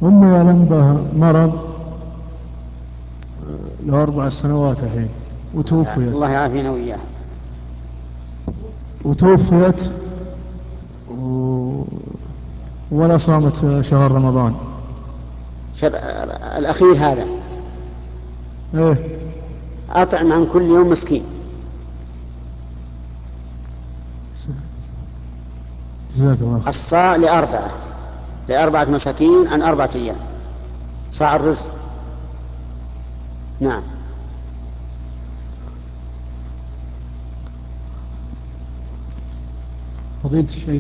أمي لمبها مرض له 4 سنوات الحين وتوفيت. الله يعافينا وإياه. وتوفيت و... ولا صامت شهر رمضان. الأخير هذا إيه. أطعم عن كل يوم مسكين. جزاك الله خير. الصاع لأربعة مساكين عن 4 أيام، صاع الرزق. نعم. فضيلة الشيخ